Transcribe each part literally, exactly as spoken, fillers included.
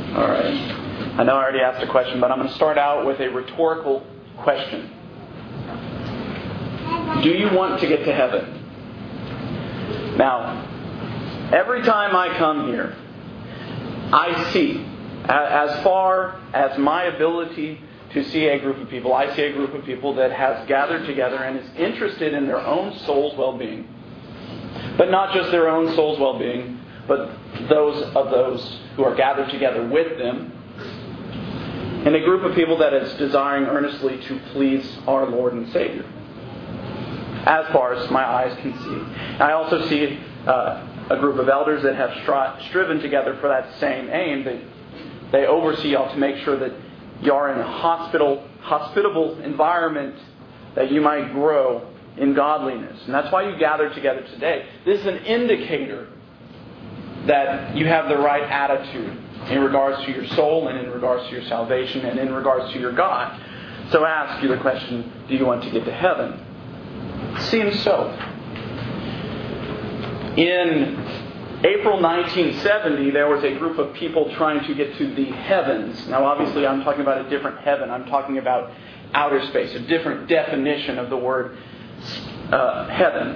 All right. I know I already asked a question, but I'm going to start out with a rhetorical question. Do you want to get to heaven? Now, every time I come here, I see, as far as my ability to see a group of people, I see a group of people that has gathered together and is interested in their own soul's well-being. But not just their own soul's well-being, but those of those who are gathered together with them. And a group of people that is desiring earnestly to please our Lord and Savior, as far as my eyes can see. I also see uh, a group of elders that have stri- striven together for that same aim. They, they oversee y'all to make sure that you are in a hospital, hospitable environment that you might grow in godliness. And that's why you gather together today. This is an indicator that you have the right attitude in regards to your soul and in regards to your salvation and in regards to your God. So I ask you the question, do you want to get to heaven? It seems so. In April nineteen seventy, there was a group of people trying to get to the heavens. Now, obviously, I'm talking about a different heaven. I'm talking about outer space, a different definition of the word uh, heaven.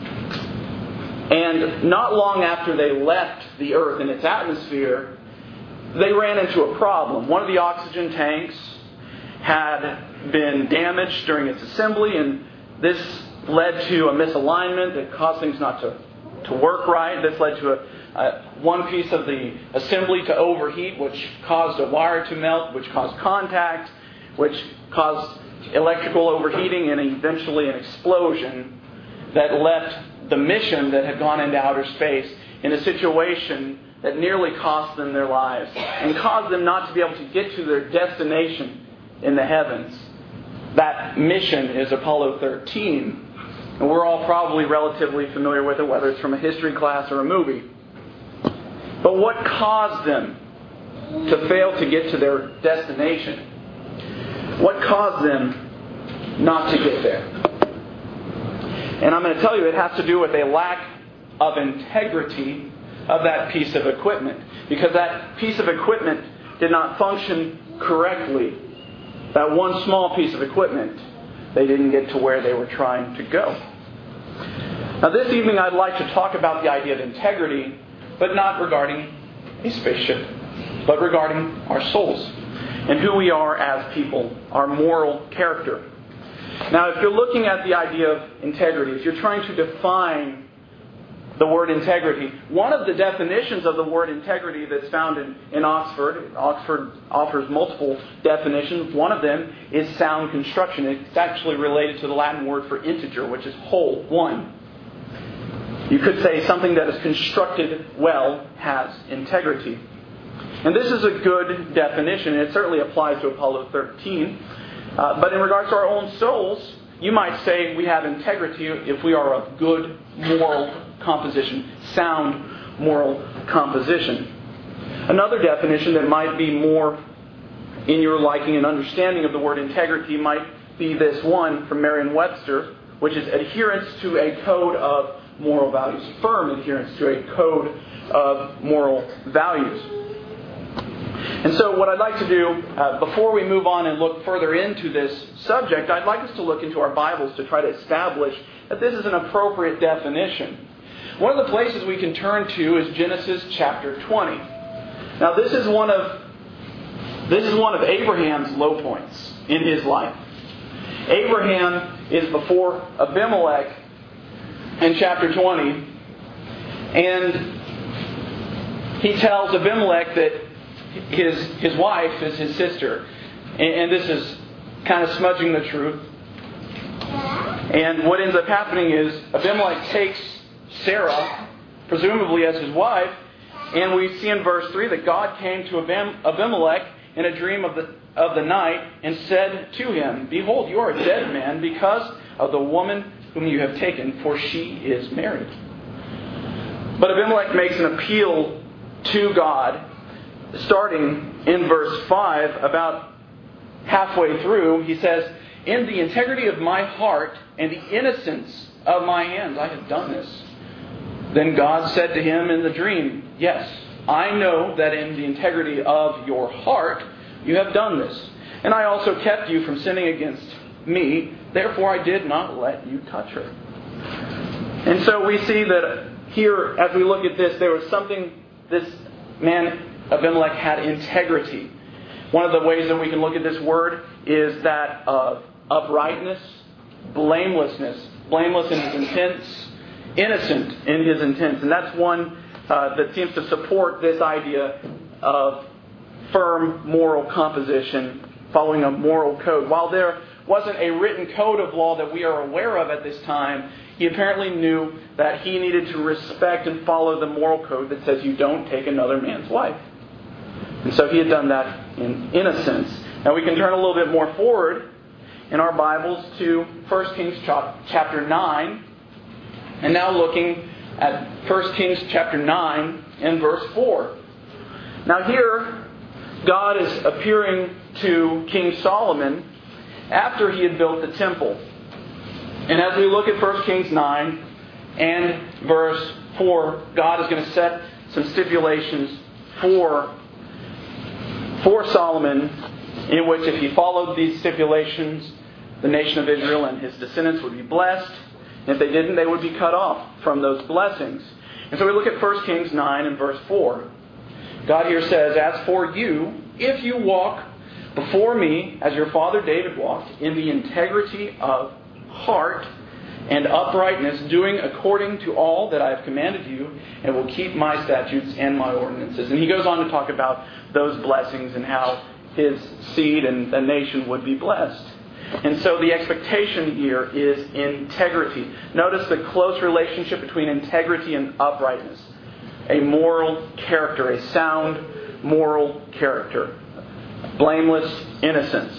And not long after they left the earth and its atmosphere, they ran into a problem. One of the oxygen tanks had been damaged during its assembly, and this led to a misalignment that caused things not to, to work right. This led to a, a one piece of the assembly to overheat, which caused a wire to melt, which caused contact, which caused electrical overheating, and eventually an explosion that left the mission that had gone into outer space in a situation that nearly cost them their lives and caused them not to be able to get to their destination in the heavens. That mission is Apollo thirteen. And we're all probably relatively familiar with it, whether it's from a history class or a movie. But what caused them to fail to get to their destination? What caused them not to get there? And I'm going to tell you, it has to do with a lack of integrity of that piece of equipment. Because that piece of equipment did not function correctly. That one small piece of equipment, they didn't get to where they were trying to go. Now this evening I'd like to talk about the idea of integrity, but not regarding a spaceship, but regarding our souls and who we are as people, our moral character. Now if you're looking at the idea of integrity, if you're trying to define the word integrity, one of the definitions of the word integrity that's found in, in Oxford, Oxford offers multiple definitions. One of them is sound construction. It's actually related to the Latin word for integer, which is whole, one. You could say something that is constructed well has integrity. And this is a good definition. It certainly applies to Apollo thirteen. Uh, but in regards to our own souls, you might say we have integrity if we are of good moral composition, sound moral composition. Another definition that might be more in your liking and understanding of the word integrity might be this one from Merriam-Webster, which is adherence to a code of moral values, firm adherence to a code of moral values. And so what I'd like to do, uh, before we move on and look further into this subject, I'd like us to look into our Bibles to try to establish that this is an appropriate definition. One of the places we can turn to is Genesis chapter twenty. Now this is one of this is one of Abraham's low points in his life. Abraham is before Abimelech in chapter twenty, and he tells Abimelech that his his wife is his sister. And, and this is kind of smudging the truth. And what ends up happening is Abimelech takes Sarah, presumably as his wife, and we see in verse three that God came to Abimelech in a dream of the of the night and said to him, "Behold, you are a dead man because of the woman whom you have taken, for she is married." But Abimelech makes an appeal to God, starting in verse five, about halfway through. He says, "In the integrity of my heart and the innocence of my hands, I have done this." Then God said to him in the dream, "Yes, I know that in the integrity of your heart you have done this. And I also kept you from sinning against me. Therefore I did not let you touch her. And so we see that here, as we look at this, there was something, this man Abimelech had integrity. One of the ways that we can look at this word is that of uprightness, blamelessness. Blameless in his intents, innocent in his intents. And that's one uh, that seems to support this idea of firm moral composition, following a moral code. While there wasn't a written code of law that we are aware of at this time, he apparently knew that he needed to respect and follow the moral code that says you don't take another man's wife. And so he had done that in innocence. Now we can turn a little bit more forward in our Bibles to First Kings chapter nine. And now looking at First Kings chapter nine and verse four. Now here, God is appearing to King Solomon after he had built the temple. And as we look at First Kings nine and verse four, God is going to set some stipulations for, for Solomon, in which if he followed these stipulations, the nation of Israel and his descendants would be blessed. And if they didn't, they would be cut off from those blessings. And so we look at First Kings nine and verse four. God here says, "As for you, if you walk before me as your father David walked, in the integrity of heart and uprightness, doing according to all that I have commanded you, and will keep my statutes and my ordinances." And he goes on to talk about those blessings and how his seed and the nation would be blessed. And so the expectation here is integrity. Notice the close relationship between integrity and uprightness. A moral character, a sound moral character. Blameless innocence.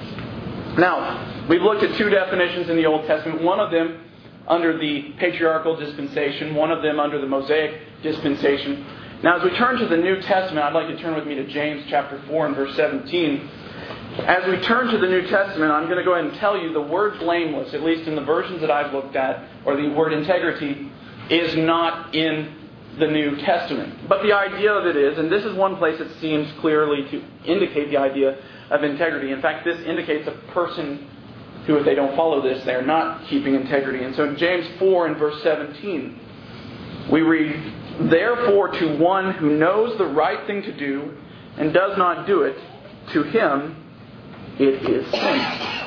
Now, we've looked at two definitions in the Old Testament. One of them under the patriarchal dispensation, one of them under the Mosaic dispensation. Now, as we turn to the New Testament, I'd like you to turn with me to James chapter four and verse seventeen. As we turn to the New Testament, I'm going to go ahead and tell you the word blameless, at least in the versions that I've looked at, or the word integrity, is not in the New Testament. But the idea of it is, and this is one place that seems clearly to indicate the idea of integrity. In fact, this indicates a person who, if they don't follow this, they're not keeping integrity. And so in James four and verse seventeen, we read, "Therefore to one who knows the right thing to do and does not do it, to him it is sin."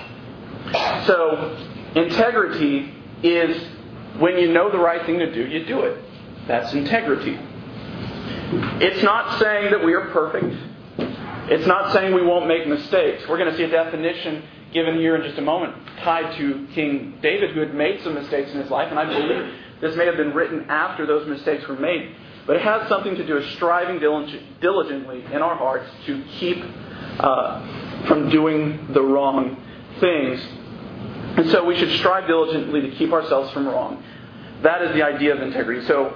So, integrity is when you know the right thing to do, you do it. That's integrity. It's not saying that we are perfect. It's not saying we won't make mistakes. We're going to see a definition given here in just a moment tied to King David, who had made some mistakes in his life, and I believe this may have been written after those mistakes were made. But it has something to do with striving diligently in our hearts to keep uh, from doing the wrong things. And so we should strive diligently to keep ourselves from wrong. That is the idea of integrity. So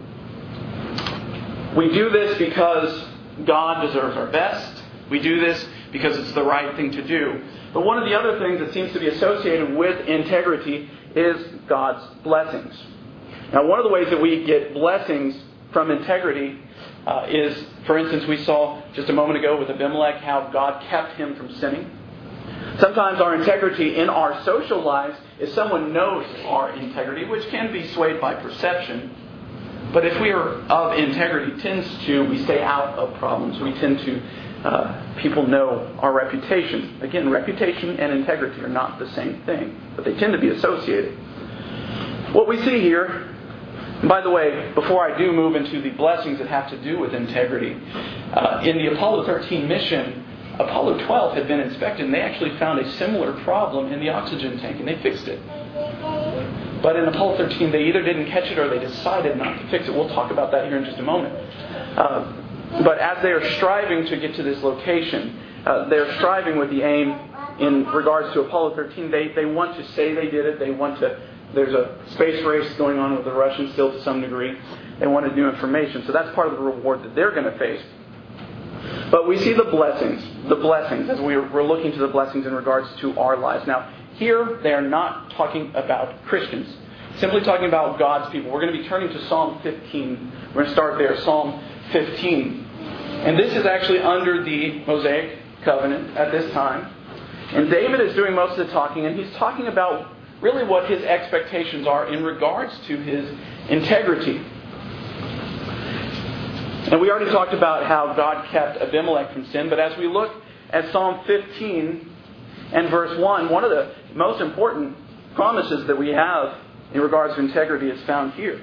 we do this because God deserves our best. We do this because it's the right thing to do. But one of the other things that seems to be associated with integrity is God's blessings. Now, one of the ways that we get blessings from integrity uh, is, for instance, we saw just a moment ago with Abimelech how God kept him from sinning. Sometimes our integrity in our social lives is someone knows our integrity, which can be swayed by perception. But if we are of integrity, tends to, we stay out of problems. We tend to, uh, people know our reputation. Again, reputation and integrity are not the same thing, but they tend to be associated. What we see here, and by the way, before I do move into the blessings that have to do with integrity, uh, in the Apollo thirteen mission, Apollo twelve had been inspected, and they actually found a similar problem in the oxygen tank, and they fixed it. But in Apollo thirteen, they either didn't catch it or they decided not to fix it. We'll talk about that here in just a moment. Uh, but as they are striving to get to this location, uh, they're striving with the aim in regards to Apollo thirteen. They, they want to say they did it. They want to... There's a space race going on with the Russians still to some degree. They wanted new information. So that's part of the reward that they're going to face. But we see the blessings, the blessings, as we're, we're looking to the blessings in regards to our lives. Now, here they are not talking about Christians, simply talking about God's people. We're going to be turning to Psalm fifteen. We're going to start there. Psalm fifteen. And this is actually under the Mosaic covenant at this time. And David is doing most of the talking, and he's talking about really what his expectations are in regards to his integrity. And we already talked about how God kept Abimelech from sin, but as we look at Psalm fifteen and verse one, one of the most important promises that we have in regards to integrity is found here.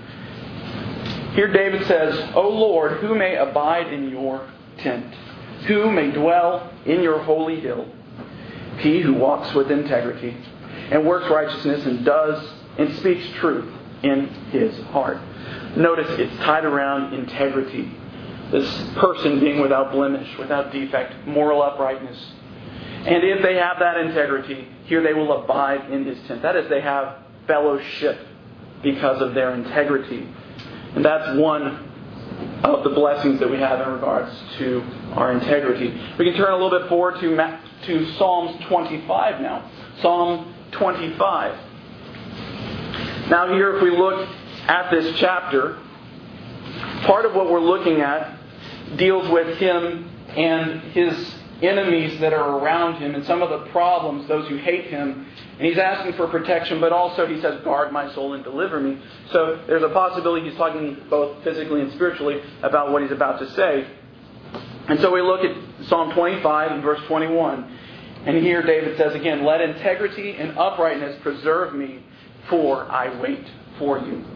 Here David says, O Lord, who may abide in your tent? Who may dwell in your holy hill? He who walks with integrity and works righteousness and does and speaks truth in his heart. Notice it's tied around integrity. This person being without blemish, without defect, moral uprightness. And if they have that integrity, here they will abide in his tent. That is, they have fellowship because of their integrity. And that's one of the blessings that we have in regards to our integrity. We can turn a little bit forward to, to Psalms twenty-five now. Psalm twenty-five. Now here, if we look at this chapter, part of what we're looking at deals with him and his enemies that are around him and some of the problems, those who hate him. And he's asking for protection, but also he says, guard my soul and deliver me. So there's a possibility he's talking both physically and spiritually about what he's about to say. And so we look at Psalm twenty-five and verse twenty-one. And here David says again, let integrity and uprightness preserve me, for I wait for you.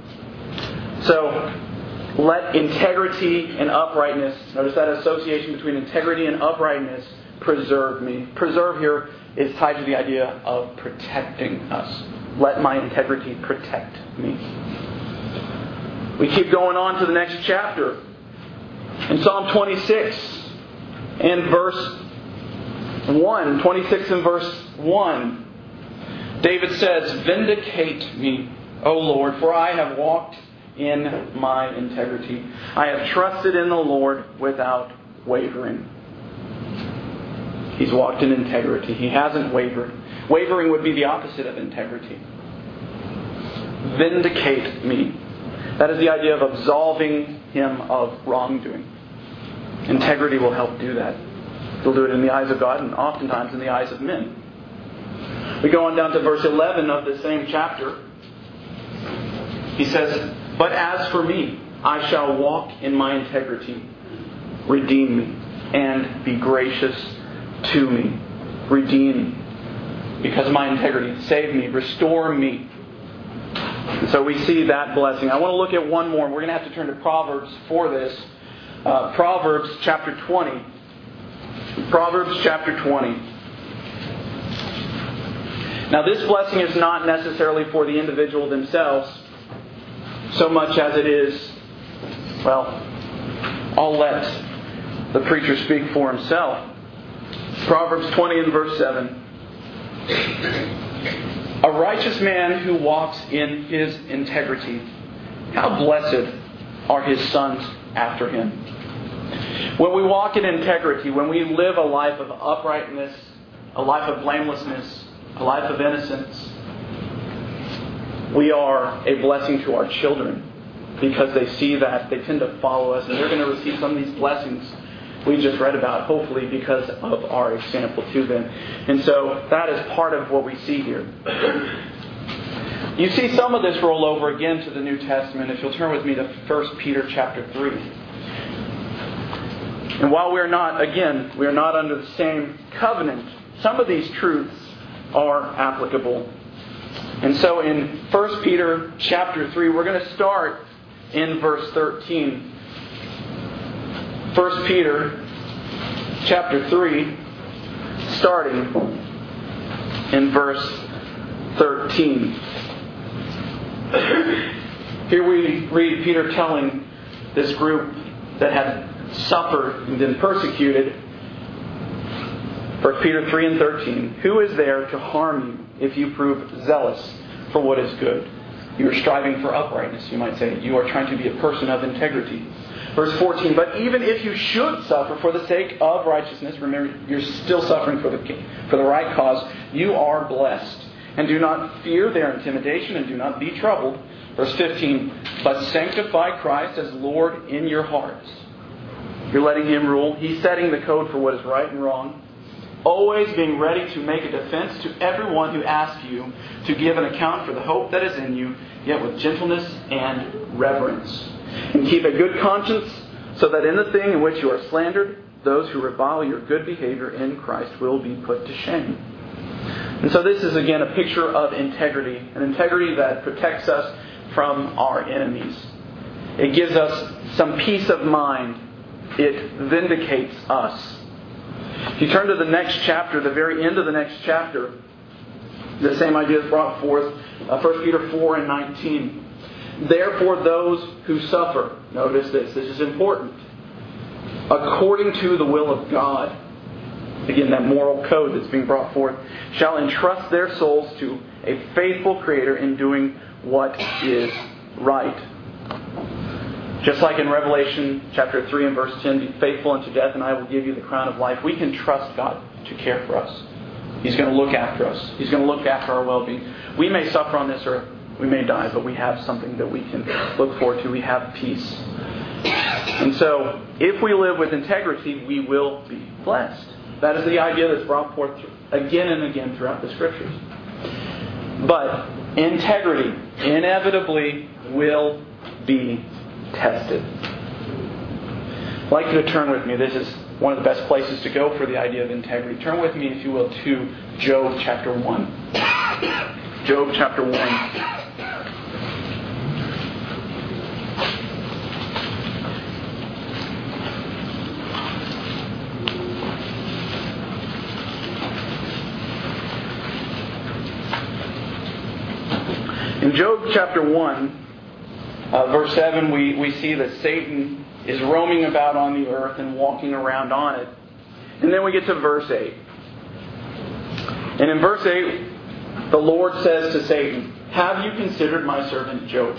So let integrity and uprightness, notice that association between integrity and uprightness, preserve me. Preserve here is tied to the idea of protecting us. Let my integrity protect me. We keep going on to the next chapter. In Psalm twenty-six and verse one, twenty-six and verse one, David says, vindicate me, O Lord, for I have walked in my integrity. I have trusted in the Lord without wavering. He's walked in integrity. He hasn't wavered. Wavering would be the opposite of integrity. Vindicate me. That is the idea of absolving him of wrongdoing. Integrity will help do that. He'll do it in the eyes of God and oftentimes in the eyes of men. We go on down to verse eleven of the same chapter. He says, but as for me, I shall walk in my integrity. Redeem me and be gracious to me. Redeem because of my integrity. Save me. Restore me. And so we see that blessing. I want to look at one more. We're going to have to turn to Proverbs for this. Uh, Proverbs chapter twenty. Proverbs chapter twenty. Now this blessing is not necessarily for the individual themselves so much as it is, well, I'll let the preacher speak for himself. Proverbs twenty and verse seven. A righteous man who walks in his integrity, how blessed are his sons after him. When we walk in integrity, when we live a life of uprightness, a life of blamelessness, a life of innocence, we are a blessing to our children because they see that, they tend to follow us, and they're going to receive some of these blessings we just read about, hopefully because of our example to them. And so that is part of what we see here. You see some of this roll over again to the New Testament. If you'll turn with me to First Peter chapter three. And while we're not, again, we're not under the same covenant, some of these truths are applicable. And so in First Peter chapter three, we're going to start in verse thirteen. First Peter chapter three, starting in verse thirteen. Here we read Peter telling this group that had suffered and been persecuted. First Peter three and thirteen. Who is there to harm you if you prove zealous for what is good? You are striving for uprightness, you might say. You are trying to be a person of integrity. Verse fourteen. But even if you should suffer for the sake of righteousness, remember, you're still suffering for the for the right cause, you are blessed. And do not fear their intimidation and do not be troubled. Verse fifteen, but sanctify Christ as Lord in your hearts. You're letting Him rule. He's setting the code for what is right and wrong. Always being ready to make a defense to everyone who asks you to give an account for the hope that is in you, yet with gentleness and reverence. And keep a good conscience, so that in the thing in which you are slandered, those who revile your good behavior in Christ will be put to shame. And so this is again a picture of integrity, an integrity that protects us from our enemies. It gives us some peace of mind. It vindicates us. If you turn to the next chapter, the very end of the next chapter, the same idea is brought forth, uh, First Peter four and nineteen. Therefore those who suffer, notice this, this is important, according to the will of God, again that moral code that's being brought forth, shall entrust their souls to a faithful Creator in doing what is right. Just like in Revelation chapter three and verse ten, be faithful unto death and I will give you the crown of life. We can trust God to care for us. He's going to look after us. He's going to look after our well-being. We may suffer on this earth. We may die, but we have something that we can look forward to. We have peace. And so, if we live with integrity, we will be blessed. That is the idea that's brought forth again and again throughout the Scriptures. But integrity inevitably will be tested. I'd like you to turn with me. This is one of the best places to go for the idea of integrity. Turn with me, if you will, to Job chapter one. Job chapter one. In Job chapter one, uh, verse seven, we, we see that Satan is roaming about on the earth and walking around on it. And then we get to verse eight. And in verse eight, the Lord says to Satan, have you considered my servant Job?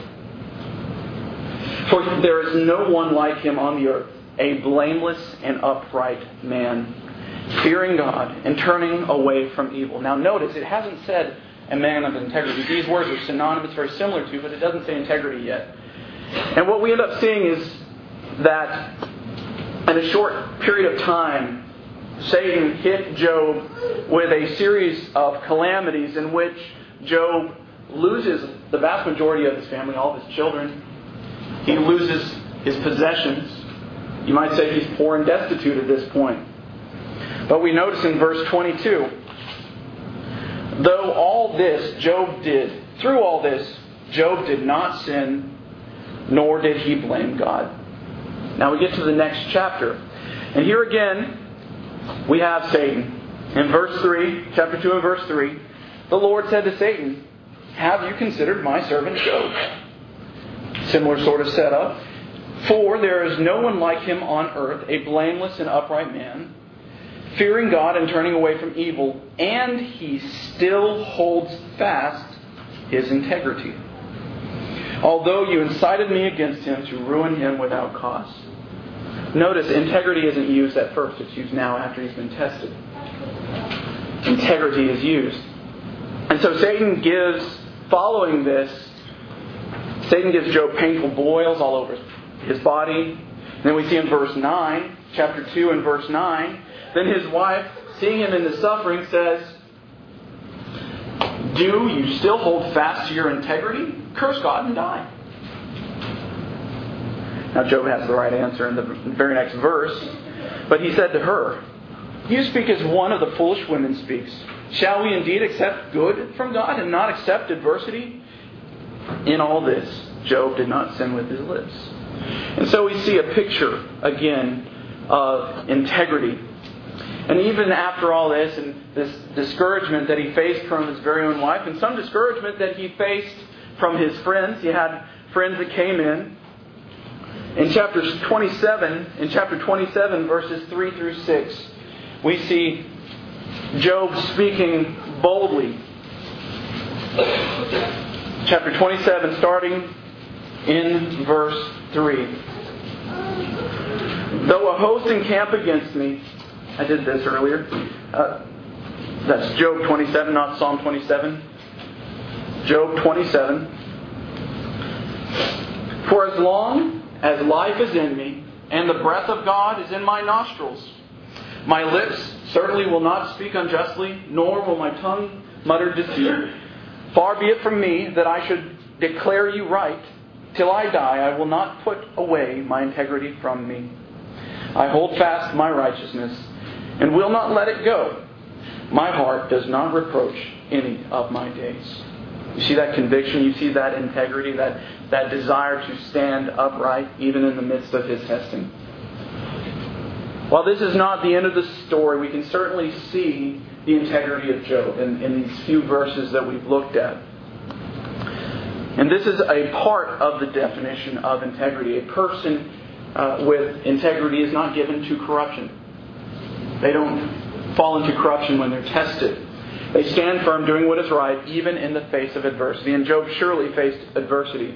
For there is no one like him on the earth, a blameless and upright man, fearing God and turning away from evil. Now notice, it hasn't said a man of integrity. These words are synonymous, very similar to, but it doesn't say integrity yet. And what we end up seeing is that in a short period of time, Satan hit Job with a series of calamities in which Job loses the vast majority of his family, all of his children. He loses his possessions. You might say he's poor and destitute at this point. But we notice in verse twenty-two, though all this Job did, through all this, Job did not sin, nor did he blame God. Now we get to the next chapter. And here again, we have Satan. In verse three, chapter two and verse three, the Lord said to Satan, have you considered my servant Job? Similar sort of setup. For there is no one like him on earth, a blameless and upright man, fearing God and turning away from evil, and he still holds fast his integrity. Although you incited me against him to ruin him without cause. Notice, integrity isn't used at first. It's used now after he's been tested. Integrity is used. And so Satan gives, following this, Satan gives Job painful boils all over his body. And then we see in verse nine, chapter two and verse nine, then his wife, seeing him in the suffering, says, do you still hold fast to your integrity? Curse God and die. Now Job has the right answer in the very next verse. But he said to her, you speak as one of the foolish women speaks. Shall we indeed accept good from God and not accept adversity? In all this, Job did not sin with his lips. And so we see a picture, again, of integrity. And even after all this, and this discouragement that he faced from his very own wife, and some discouragement that he faced from his friends, he had friends that came in. In chapter twenty-seven, in chapter twenty-seven, verses three through six, we see Job speaking boldly. Chapter twenty-seven, starting in verse three. Though a host encamp against me, I did this earlier. Uh, that's Job twenty-seven, not Psalm twenty-seven. Job twenty-seven. For as long as life is in me, and the breath of God is in my nostrils, my lips certainly will not speak unjustly, nor will my tongue mutter deceit. Far be it from me that I should declare you right. Till I die, I will not put away my integrity from me. I hold fast my righteousness, and will not let it go. My heart does not reproach any of my days. You see that conviction, you see that integrity, that, that desire to stand upright even in the midst of his testing. While this is not the end of the story, we can certainly see the integrity of Job in, in these few verses that we've looked at. And this is a part of the definition of integrity. A person uh, with integrity is not given to corruption. They don't fall into corruption when they're tested. They stand firm doing what is right, even in the face of adversity. And Job surely faced adversity.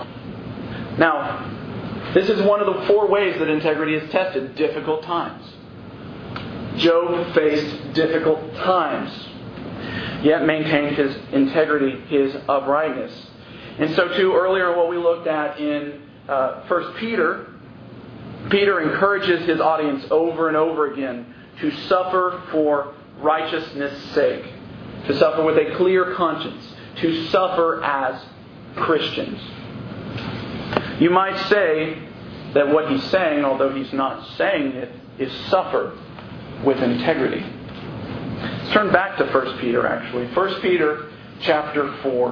Now, this is one of the four ways that integrity is tested: difficult times. Job faced difficult times, yet maintained his integrity, his uprightness. And so too, earlier what we looked at in uh, First Peter, Peter encourages his audience over and over again to suffer for righteousness' sake, to suffer with a clear conscience, to suffer as Christians. You might say that what he's saying, although he's not saying it, is suffer with integrity. Let's turn back to First Peter, actually. First Peter chapter four.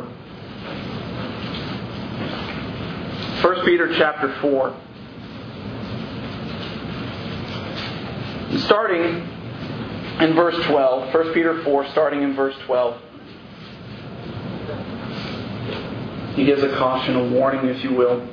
First Peter chapter four. Starting in verse twelve. First Peter four, starting in verse twelve. He gives a caution, a warning, if you will.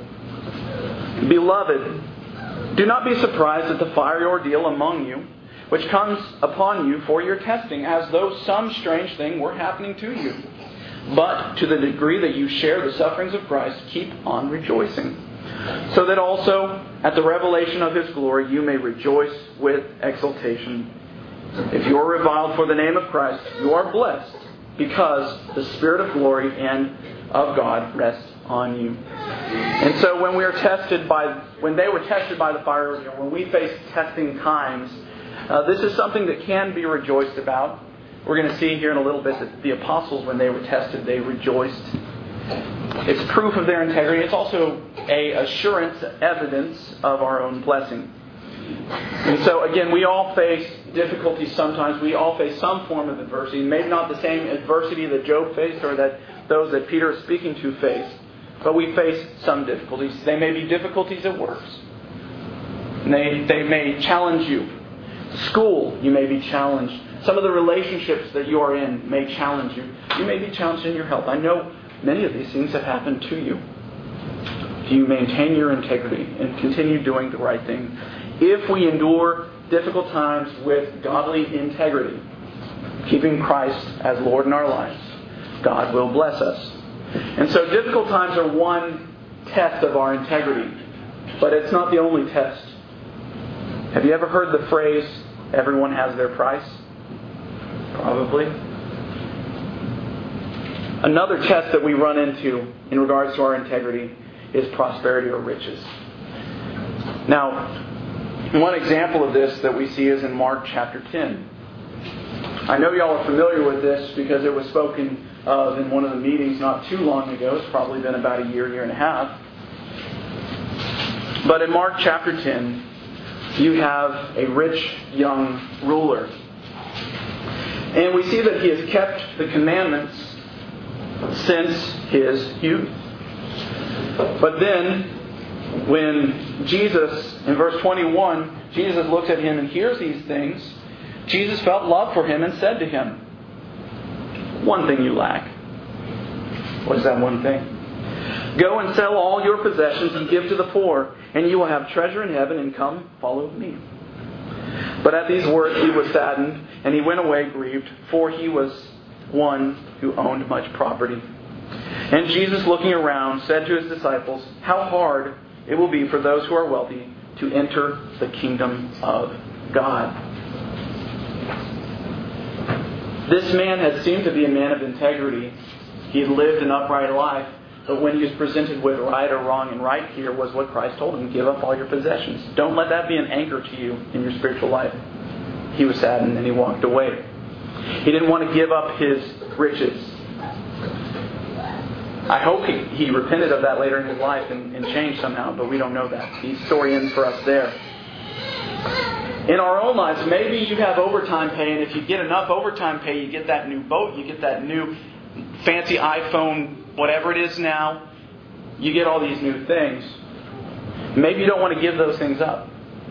Beloved, do not be surprised at the fiery ordeal among you, which comes upon you for your testing, as though some strange thing were happening to you. But to the degree that you share the sufferings of Christ, keep on rejoicing, so that also at the revelation of His glory you may rejoice with exultation. If you are reviled for the name of Christ, you are blessed, because the Spirit of glory and of God rests on you. And so when we are tested by, when they were tested by the fire, when we face testing times, uh, this is something that can be rejoiced about. We're going to see here in a little bit that the apostles, when they were tested, they rejoiced. It's proof of their integrity. It's also a assurance, evidence of our own blessing. And so again, we all face difficulties sometimes. We all face some form of adversity. Maybe not the same adversity that Job faced or that those that Peter is speaking to face. But we face some difficulties. They may be difficulties at work. They, they may challenge you. School, you may be challenged. Some of the relationships that you are in may challenge you. You may be challenged in your health. I know many of these things have happened to you. Do you maintain your integrity and continue doing the right thing? If we endure difficult times with godly integrity, keeping Christ as Lord in our lives, God will bless us. And so difficult times are one test of our integrity, but it's not the only test. Have you ever heard the phrase, everyone has their price? Probably. Another test that we run into in regards to our integrity is prosperity or riches. Now, one example of this that we see is in Mark chapter ten. I know y'all are familiar with this because it was spoken of in one of the meetings not too long ago. It's probably been about a year, year and a half. But in Mark chapter ten, you have a rich young ruler. And we see that he has kept the commandments since his youth. But then, when Jesus, in verse twenty-one, Jesus looks at him and hears these things, Jesus felt love for him and said to him, one thing you lack. What is that one thing? Go and sell all your possessions and give to the poor, and you will have treasure in heaven, and come, follow me. But at these words he was saddened, and he went away grieved, for he was one who owned much property. And Jesus, looking around, said to his disciples, how hard it will be for those who are wealthy to enter the kingdom of God. This man had seemed to be a man of integrity. He had lived an upright life. But when he was presented with right or wrong, and right here was what Christ told him: give up all your possessions. Don't let that be an anchor to you in your spiritual life. He was saddened and he walked away. He didn't want to give up his riches. I hope he, he repented of that later in his life and, and changed somehow, but we don't know that. The story ends for us there. In our own lives, maybe you have overtime pay, and if you get enough overtime pay, you get that new boat, you get that new fancy iPhone, whatever it is now. You get all these new things. Maybe you don't want to give those things up.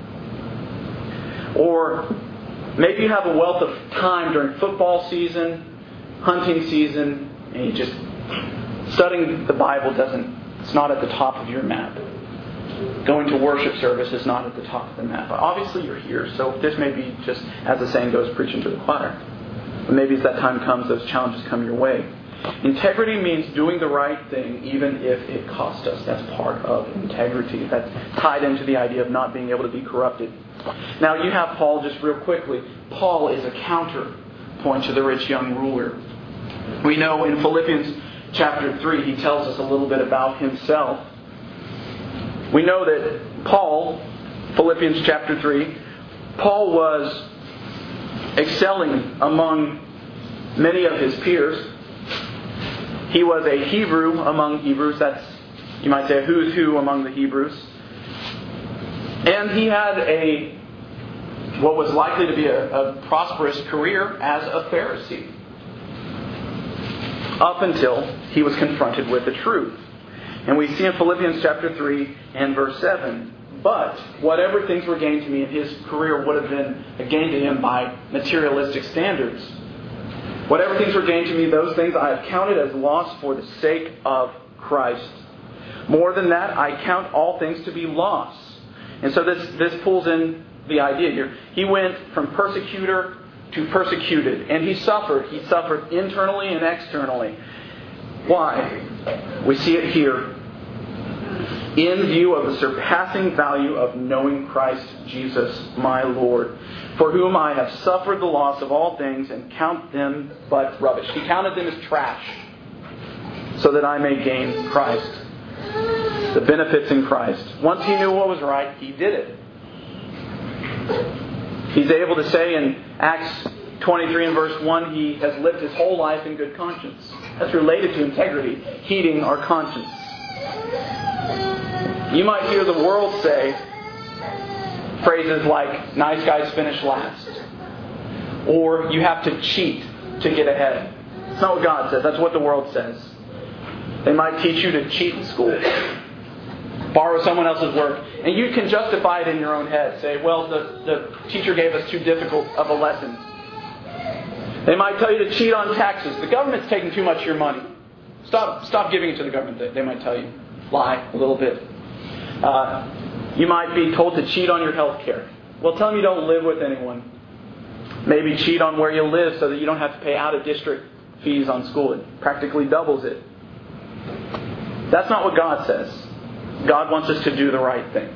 Or maybe you have a wealth of time during football season, hunting season, and you just, studying the Bible doesn't, it's not at the top of your map. Going to worship service is not at the top of the map. Obviously you're here, so this may be just, as the saying goes, preaching to the choir. But maybe as that time comes, those challenges come your way. Integrity means doing the right thing even if it costs us. That's part of integrity. That's tied into the idea of not being able to be corrupted. Now you have Paul, just real quickly. Paul is a counterpoint to the rich young ruler. We know in Philippians chapter three, he tells us a little bit about himself. We know that Paul, Philippians chapter three, Paul was excelling among many of his peers. He was a Hebrew among Hebrews. That's, you might say, a who's who among the Hebrews. And he had a, what was likely to be a, a prosperous career as a Pharisee. Up until he was confronted with the truth. And we see in Philippians chapter three and verse seven, but whatever things were gained to me, and his career would have been a gain to him by materialistic standards. Whatever things were gained to me, those things I have counted as loss for the sake of Christ. More than that, I count all things to be loss. And so this, this pulls in the idea here. He went from persecutor to persecuted. And he suffered. He suffered internally and externally. Why? We see it here. In view of the surpassing value of knowing Christ Jesus, my Lord, for whom I have suffered the loss of all things and count them but rubbish. He counted them as trash so that I may gain Christ. The benefits in Christ. Once he knew what was right, he did it. He's able to say in Acts twenty-three and verse one, he has lived his whole life in good conscience. That's related to integrity, heeding our conscience. You might hear the world say phrases like, nice guys finish last. Or you have to cheat to get ahead. That's not what God says. That's what the world says. They might teach you to cheat in school. Borrow someone else's work. And you can justify it in your own head. Say, well, the, the teacher gave us too difficult of a lesson. They might tell you to cheat on taxes. The government's taking too much of your money. Stop, stop giving it to the government, they, they might tell you. Lie a little bit. Uh, you might be told to cheat on your health care. Well, tell them you don't live with anyone. Maybe cheat on where you live so that you don't have to pay out-of-district fees on school. It practically doubles it. That's not what God says. God wants us to do the right thing.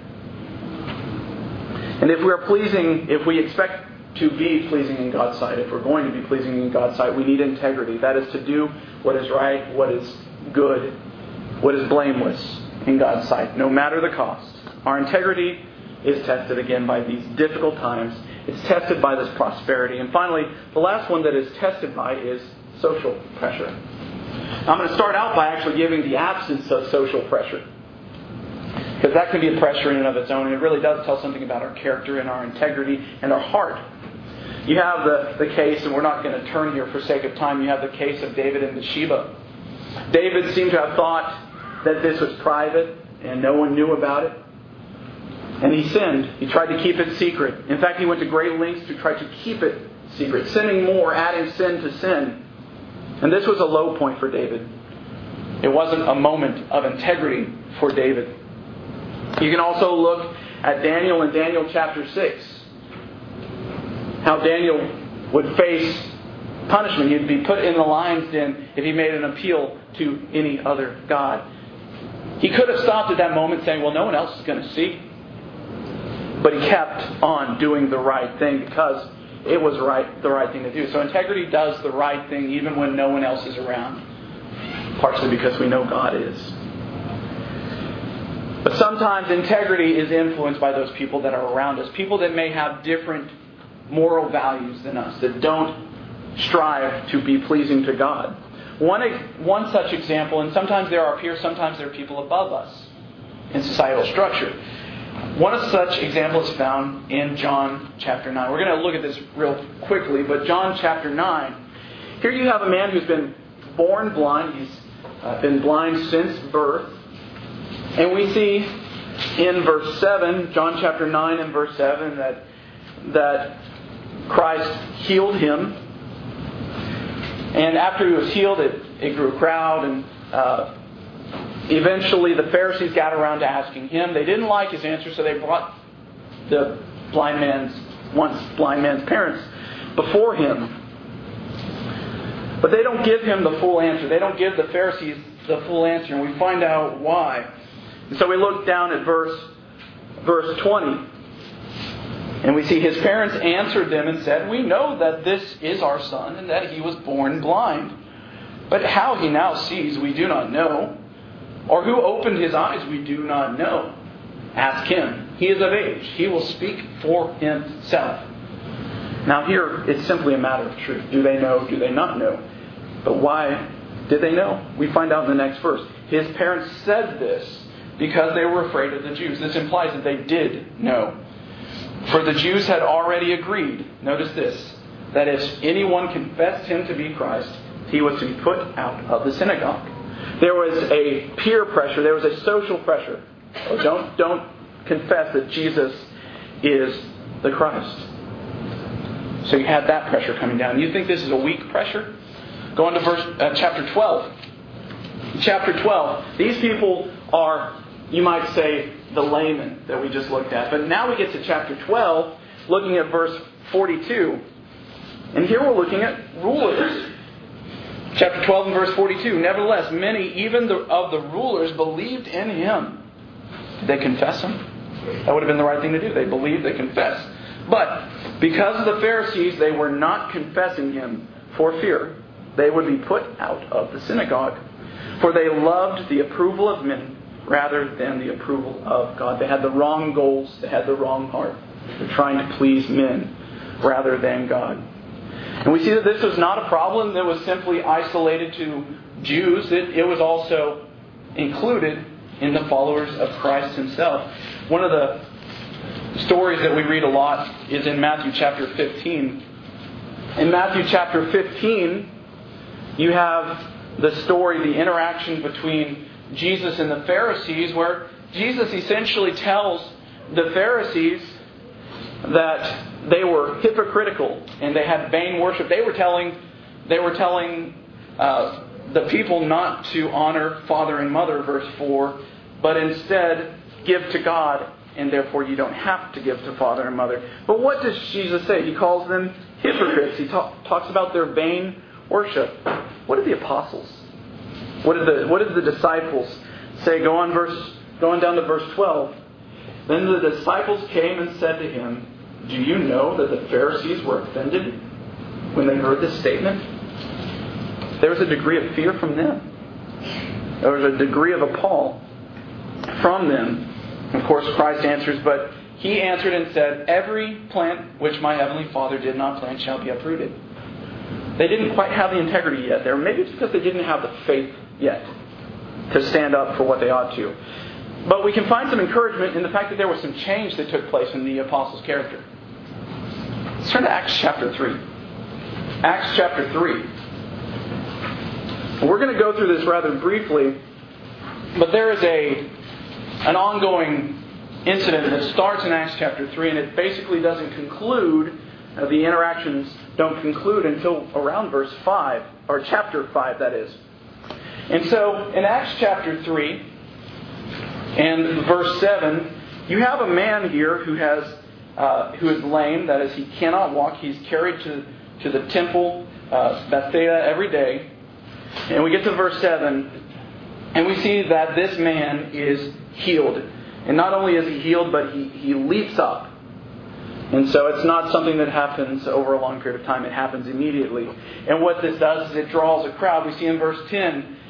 And if we are pleasing, if we expect to be pleasing in God's sight, if we're going to be pleasing in God's sight, we need integrity. That is to do what is right, what is good, what is blameless in God's sight, no matter the cost. Our integrity is tested again by these difficult times. It's tested by this prosperity. And finally, the last one that is tested by is social pressure. Now, I'm going to start out by actually giving the absence of social pressure. Because that can be a pressure in and of its own. And it really does tell something about our character and our integrity and our heart. You have the, the case, and we're not going to turn here for sake of time, you have the case of David and Bathsheba. David seemed to have thought that this was private and no one knew about it. And he sinned. He tried to keep it secret. In fact, he went to great lengths to try to keep it secret, sinning more, adding sin to sin. And this was a low point for David. It wasn't a moment of integrity for David. You can also look at Daniel in Daniel chapter six. How Daniel would face punishment. He'd be put in the lion's den if he made an appeal to any other god. He could have stopped at that moment saying, well, no one else is going to see. But he kept on doing the right thing because it was right, the right thing to do. So integrity does the right thing even when no one else is around. partially because we know God is. But sometimes integrity is influenced by those people that are around us. People that may have different moral values than us, that don't strive to be pleasing to God. One, one such example, and sometimes there are peers, sometimes there are people above us in societal structure. One of such examples is found in John chapter nine. We're going to look at this real quickly, but John chapter nine. Here you have a man who's been born blind. He's uh, been blind since birth. And we see in verse seven, John chapter nine and verse seven, that, that Christ healed him. And after he was healed, it, it grew a crowd, and uh, eventually the Pharisees got around to asking him. They didn't like his answer, so they brought the blind man's, once blind man's parents before him. But they don't give him the full answer. They don't give the Pharisees the full answer, and we find out why. And so we look down at verse verse twenty, and we see his parents answered them and said, "We know that this is our son, and that he was born blind. But how he now sees, we do not know. Or who opened his eyes, we do not know. Ask him. He is of age. He will speak for himself." Now here, it's simply a matter of truth. Do they know? Do they not know? But why did they know? We find out in the next verse. His parents said this because they were afraid of the Jews. This implies that they did know. For the Jews had already agreed, notice this, that if anyone confessed him to be Christ, he was to be put out of the synagogue. There was a peer pressure, there was a social pressure. Oh, don't, don't confess that Jesus is the Christ. So you had that pressure coming down. You think this is a weak pressure? Go on to verse uh, chapter twelve. Chapter twelve. These people are, you might say, the layman that we just looked at. But now we get to chapter twelve, looking at verse forty-two. And here we're looking at rulers. Chapter twelve and verse forty-two. Nevertheless, many, even the, of the rulers, believed in him. Did they confess him? That would have been the right thing to do. They believed, they confessed. But because of the Pharisees, they were not confessing him for fear they would be put out of the synagogue. For they loved the approval of men rather than the approval of God. They had the wrong goals. They had the wrong heart. They're trying to please men rather than God. And we see that this was not a problem that was simply isolated to Jews. It, it was also included in the followers of Christ himself. One of the stories that we read a lot is in Matthew chapter fifteen. In Matthew chapter fifteen, you have the story, the interaction between Jesus and the Pharisees, where Jesus essentially tells the Pharisees that they were hypocritical and they had vain worship. They were telling, they were telling uh, the people not to honor father and mother, verse four, but instead give to God, and therefore you don't have to give to father and mother. But what does Jesus say? He calls them hypocrites. He talk, talks about their vain worship. What did the apostles? What did the what did the disciples say? Go on verse go on down to verse twelve. Then the disciples came and said to him, "Do you know that the Pharisees were offended when they heard this statement?" There was a degree of fear from them. There was a degree of appall from them. Of course, Christ answers, but he answered and said, "Every plant which my heavenly Father did not plant shall be uprooted." They didn't quite have the integrity yet there. Maybe it's because they didn't have the faith yet to stand up for what they ought to. But we can find some encouragement in the fact that there was some change that took place in the apostles' character. Let's turn to Acts chapter three. Acts chapter three. We're going to go through this rather briefly, but there is a an ongoing incident that starts in Acts chapter three, and it basically doesn't conclude, uh, the interactions don't conclude until around verse five, or chapter five, that is. And so, in Acts chapter three, and verse seven, you have a man here who has uh, who is lame, that is, he cannot walk. He's carried to, to the temple, uh, Bethsaida, every day. And we get to verse seven, and we see that this man is healed. And not only is he healed, but he, he leaps up. And so it's not something that happens over a long period of time. It happens immediately. And what this does is it draws a crowd. We see in verse ten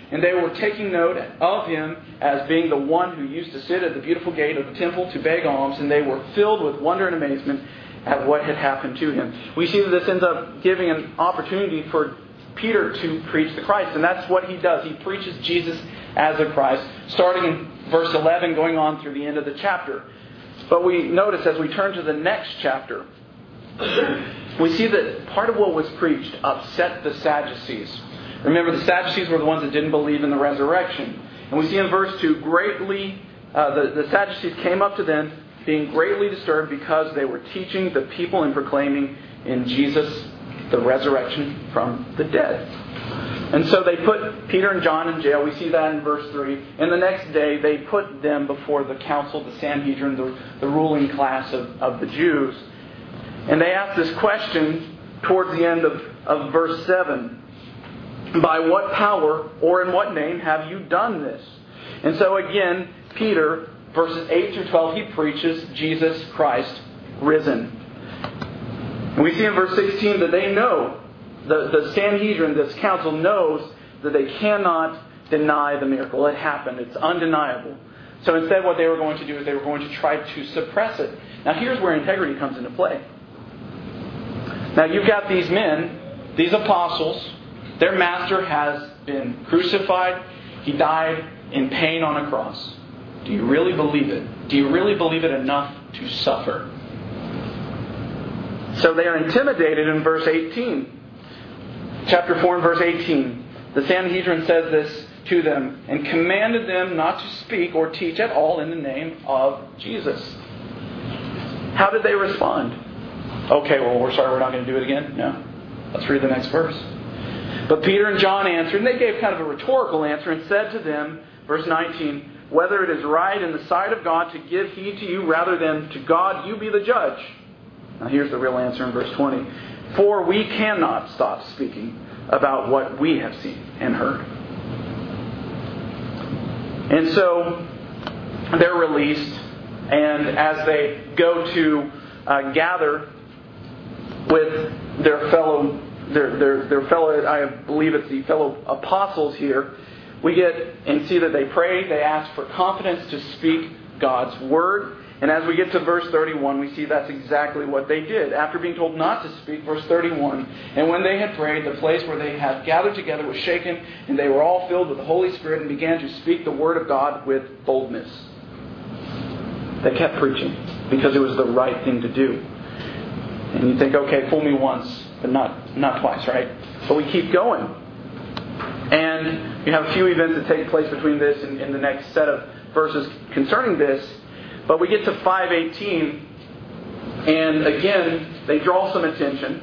and they were taking note of him as being the one who used to sit at the beautiful gate of the temple to beg alms, and they were filled with wonder and amazement at what had happened to him. We see that this ends up giving an opportunity for Peter to preach the Christ, and that's what he does. He preaches Jesus as the Christ, starting in verse eleven, going on through the end of the chapter. But we notice as we turn to the next chapter, we see that part of what was preached upset the Sadducees. Remember, the Sadducees were the ones that didn't believe in the resurrection. And we see in verse two, greatly, uh, the, the Sadducees came up to them, being greatly disturbed because they were teaching the people and proclaiming in Jesus the resurrection from the dead. And so they put Peter and John in jail. We see that in verse three. And the next day they put them before the council, the Sanhedrin, the, the ruling class of, of the Jews. And they asked this question towards the end of, of verse seven. By what power or in what name have you done this? And so again, Peter, verses eight through twelve, he preaches Jesus Christ risen. And we see in verse sixteen that they know, the, the Sanhedrin, this council knows that they cannot deny the miracle. It happened. It's undeniable. So instead what they were going to do is they were going to try to suppress it. Now here's where integrity comes into play. Now you've got these men, these apostles. Their master has been crucified. He died in pain on a cross. Do you really believe it? Do you really believe it enough to suffer? So they are intimidated in verse eighteen. Chapter four and verse eighteen. The Sanhedrin says this to them and commanded them not to speak or teach at all in the name of Jesus. How did they respond? Okay, well, we're sorry, we're not going to do it again? No. Let's read the next verse. But Peter and John answered, and they gave kind of a rhetorical answer, and said to them, verse nineteen, whether it is right in the sight of God to give heed to you rather than to God, you be the judge. Now here's the real answer in verse twenty. For we cannot stop speaking about what we have seen and heard. And so they're released, and as they go to uh, gather with their fellow Their, their, their fellow, I believe it's the fellow apostles here, we get and see that they pray, they ask for confidence to speak God's word. And as we get to verse thirty-one, we see that's exactly what they did. After being told not to speak, verse thirty-one, and when they had prayed, the place where they had gathered together was shaken, and they were all filled with the Holy Spirit and began to speak the word of God with boldness. They kept preaching because it was the right thing to do. And you think, okay, fool me once, but not not twice, right? But we keep going. And you have a few events that take place between this and, and the next set of verses concerning this. But we get to five eighteen, and again, they draw some attention.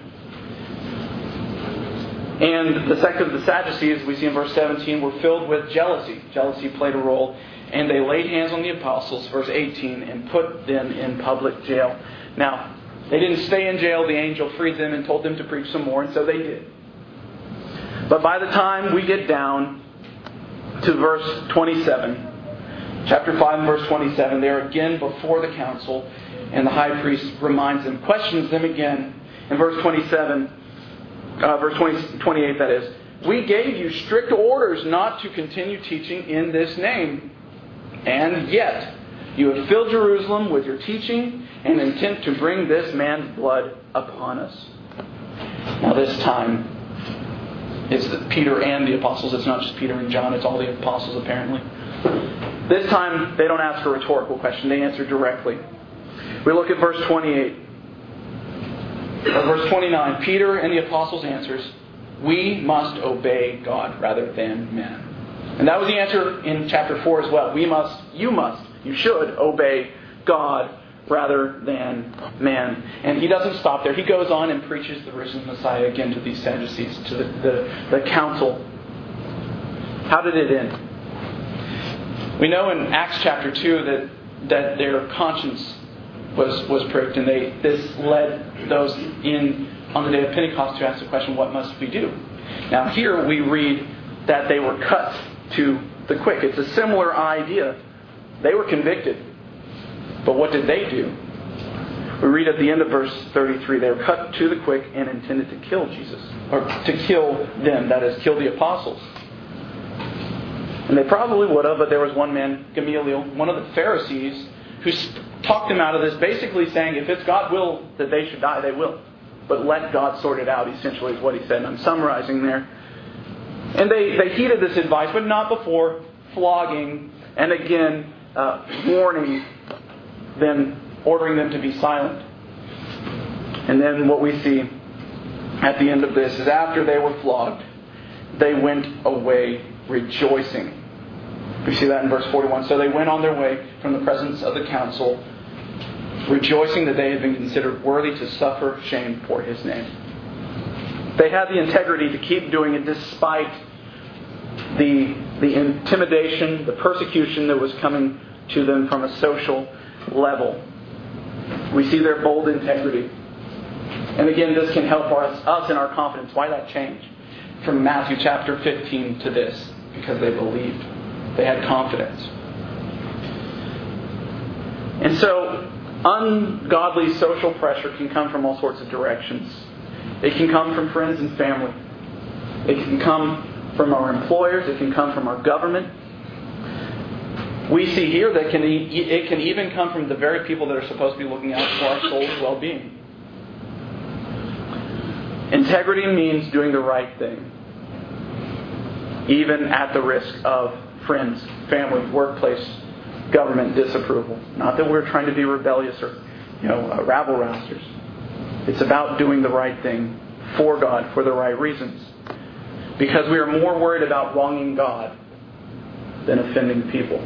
And the sect of the Sadducees, we see in verse seventeen, were filled with jealousy. Jealousy played a role. And they laid hands on the apostles, verse eighteen, and put them in public jail. Now, they didn't stay in jail. The angel freed them and told them to preach some more, and so they did. But by the time we get down to verse twenty-seven, chapter five and verse twenty-seven, they are again before the council, and the high priest reminds them, questions them again. In verse twenty-seven, uh, verse twenty, twenty-eight, that is, we gave you strict orders not to continue teaching in this name, and yet you have filled Jerusalem with your teaching and intent to bring this man's blood upon us. Now this time, it's Peter and the apostles. It's not just Peter and John. It's all the apostles apparently. This time, they don't ask a rhetorical question. They answer directly. We look at verse twenty-eight. Or verse twenty-nine. Peter and the apostles answers, we must obey God rather than men. And that was the answer in chapter four as well. We must, you must, you should obey God rather than man. And he doesn't stop there. He goes on and preaches the risen Messiah again to these Sadducees, to the, the, the council. How did it end? We know in Acts chapter two that, that their conscience was, was pricked, and they this led those in on the day of Pentecost to ask the question, what must we do? Now here we read that they were cut to the quick. It's a similar idea. They were convicted. But what did they do? We read at the end of verse thirty-three, they were cut to the quick and intended to kill Jesus. Or to kill them, that is, kill the apostles. And they probably would have, but there was one man, Gamaliel, one of the Pharisees, who talked him out of this, basically saying, if it's God's will that they should die, they will. But let God sort it out, essentially, is what he said. And I'm summarizing there. And they, they heeded this advice, but not before flogging and again uh, warning them, ordering them to be silent. And then what we see at the end of this is after they were flogged, they went away rejoicing. We see that in verse forty-one. So they went on their way from the presence of the council, rejoicing that they had been considered worthy to suffer shame for his name. They had the integrity to keep doing it despite the, the intimidation, the persecution that was coming to them from a social level. We see their bold integrity. And again, this can help us, us in our confidence. Why that change? From Matthew chapter fifteen to this. Because they believed. They had confidence. And so, ungodly social pressure can come from all sorts of directions. It can come from friends and family. It can come from our employers. It can come from our government. We see here that can e- it can even come from the very people that are supposed to be looking out for our soul's well-being. Integrity means doing the right thing, even at the risk of friends, family, workplace, government disapproval. Not that we're trying to be rebellious or, you know, uh, rabble-rousters. It's about doing the right thing for God, for the right reasons. Because we are more worried about wronging God than offending people.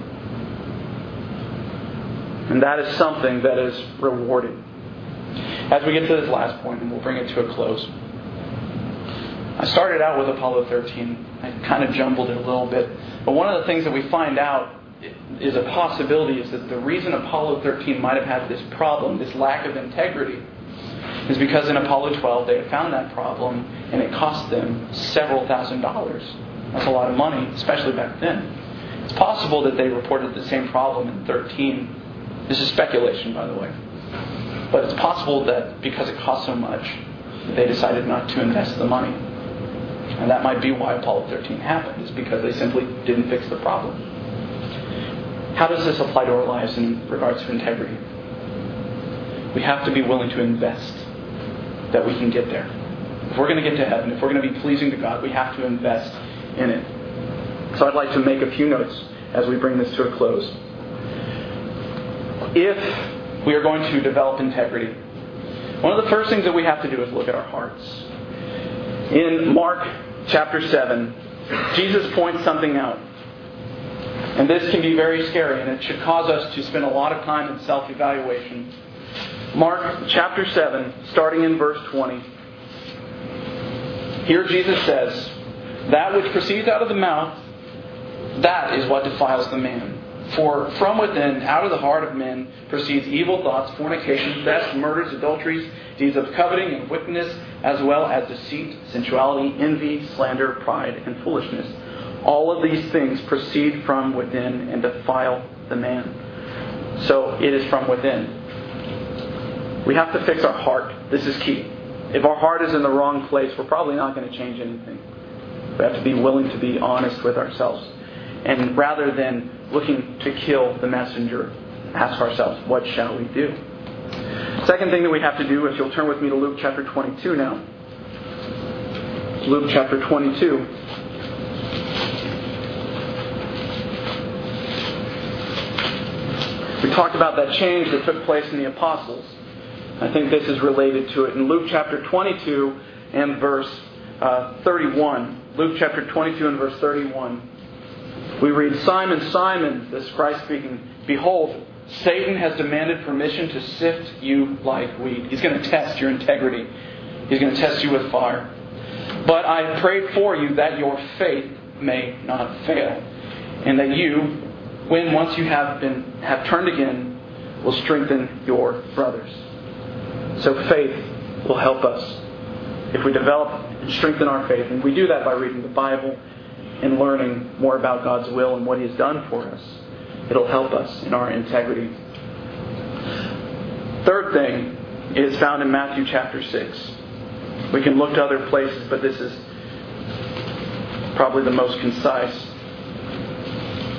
And that is something that is rewarded. As we get to this last point, and we'll bring it to a close. I started out with Apollo thirteen. I kind of jumbled it a little bit. But one of the things that we find out is a possibility is that the reason Apollo thirteen might have had this problem, this lack of integrity, is because in Apollo twelve they had found that problem and it cost them several thousand dollars. That's a lot of money, especially back then. It's possible that they reported the same problem in thirteen. This is speculation, by the way. But it's possible that because it cost so much, they decided not to invest the money. And that might be why Apollo thirteen happened, is because they simply didn't fix the problem. How does this apply to our lives in regards to integrity? We have to be willing to invest that we can get there. If we're going to get to heaven, if we're going to be pleasing to God, we have to invest in it. So I'd like to make a few notes as we bring this to a close. If we are going to develop integrity, one of the first things that we have to do is look at our hearts. In Mark chapter seven, Jesus points something out. And this can be very scary, and it should cause us to spend a lot of time in self-evaluation. Mark chapter seven, starting in verse twenty. Here Jesus says, "That which proceeds out of the mouth, that is what defiles the man. For from within, out of the heart of men, proceeds evil thoughts, fornication, theft, murders, adulteries, deeds of coveting and wickedness, as well as deceit, sensuality, envy, slander, pride, and foolishness. All of these things proceed from within and defile the man." So it is from within. We have to fix our heart. This is key. If our heart is in the wrong place, we're probably not going to change anything. We have to be willing to be honest with ourselves. And rather than looking to kill the messenger, ask ourselves, what shall we do? Second thing that we have to do, if you'll turn with me to Luke chapter twenty-two now. Luke chapter twenty-two. We talked about that change that took place in the apostles. I think this is related to it. In Luke chapter twenty-two and verse uh, thirty-one. Luke chapter twenty-two and verse thirty-one. We read, "Simon, Simon," this is Christ speaking, "behold, Satan has demanded permission to sift you like wheat." He's going to test your integrity. He's going to test you with fire. "But I prayed for you that your faith may not fail, and that you, when once you have been have turned again, will strengthen your brothers." So faith will help us if we develop and strengthen our faith. And we do that by reading the Bible and learning more about God's will and what He has done for us. It'll help us in our integrity. Third thing is found in Matthew chapter six. We can look to other places, but this is probably the most concise.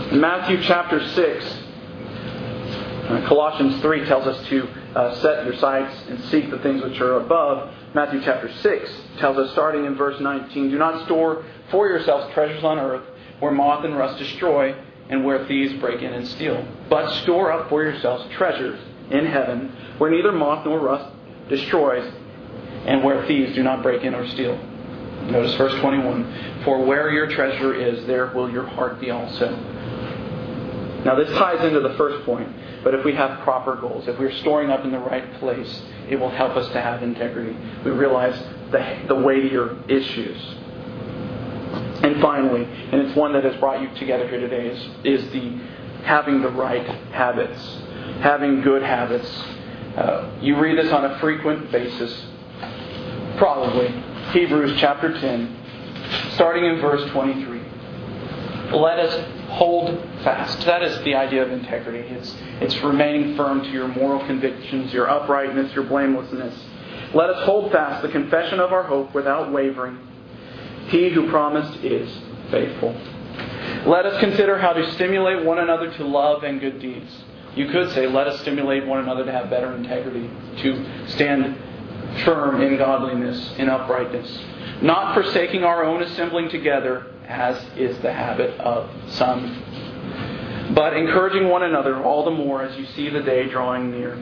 In Matthew chapter six, uh, Colossians three tells us to uh, set your sights and seek the things which are above. Matthew chapter six tells us, starting in verse nineteen, do not store for yourselves treasures on earth, where moth and rust destroy, and where thieves break in and steal. But store up for yourselves treasures in heaven, where neither moth nor rust destroys, and where thieves do not break in or steal. Notice verse twenty-one. For where your treasure is, there will your heart be also. Now this ties into the first point. But if we have proper goals, if we're storing up in the right place, it will help us to have integrity. We realize the, the weightier issues. And finally, and it's one that has brought you together here today, is, is the having the right habits. Having good habits. Uh, you read this on a frequent basis. Probably. Hebrews chapter ten, starting in verse twenty-three. Let us hold fast. That is the idea of integrity. It's, it's remaining firm to your moral convictions, your uprightness, your blamelessness. Let us hold fast the confession of our hope without wavering. He who promised is faithful. Let us consider how to stimulate one another to love and good deeds. You could say, let us stimulate one another to have better integrity, to stand firm in godliness, in uprightness. Not forsaking our own assembling together, as is the habit of some, but encouraging one another all the more as you see the day drawing near.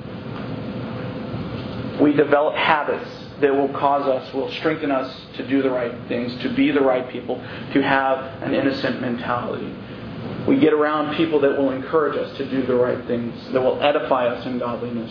We develop habits that will cause us, will strengthen us to do the right things, to be the right people, to have an innocent mentality. We get around people that will encourage us to do the right things, that will edify us in godliness.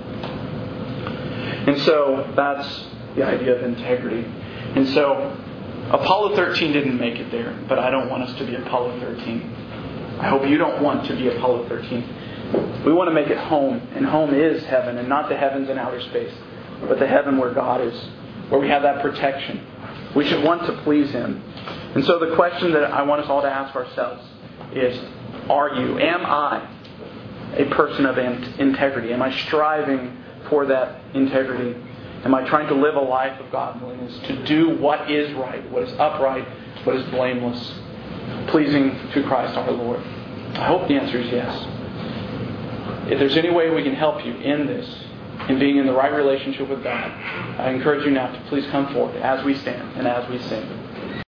And so that's the idea of integrity. And so Apollo thirteen didn't make it there, but I don't want us to be Apollo thirteen. I hope you don't want to be Apollo thirteen. We want to make it home, and home is heaven, and not the heavens in outer space, but the heaven where God is, where we have that protection. We should want to please Him. And so the question that I want us all to ask ourselves is, are you, am I a person of integrity? Am I striving for that integrity? Am I trying to live a life of godliness, to do what is right, what is upright, what is blameless, pleasing to Christ our Lord? I hope the answer is yes. If there's any way we can help you in this, in being in the right relationship with God, I encourage you now to please come forward as we stand and as we sing.